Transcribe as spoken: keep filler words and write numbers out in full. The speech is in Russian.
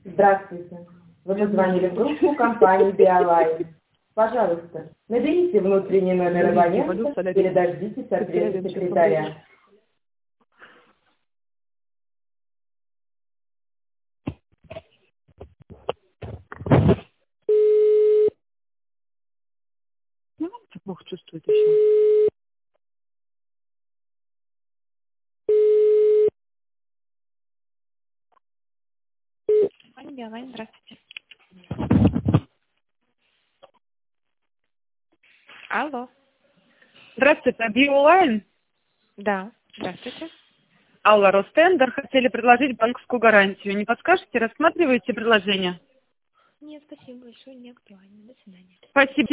Здравствуйте. Вы позвонили в трубку компании Биолайн. Пожалуйста, наберите внутренний номер абонента или дождитесь ответа секретаря. Ну, плохо чувствует еще. Компания Биолайн, здравствуйте. Алло. Здравствуйте, Биолайн. Да, здравствуйте. Алла Ростендер. Хотели предложить банковскую гарантию. Не подскажете, рассматриваете предложение? Нет, спасибо большое, не актуально. До свидания. Спасибо.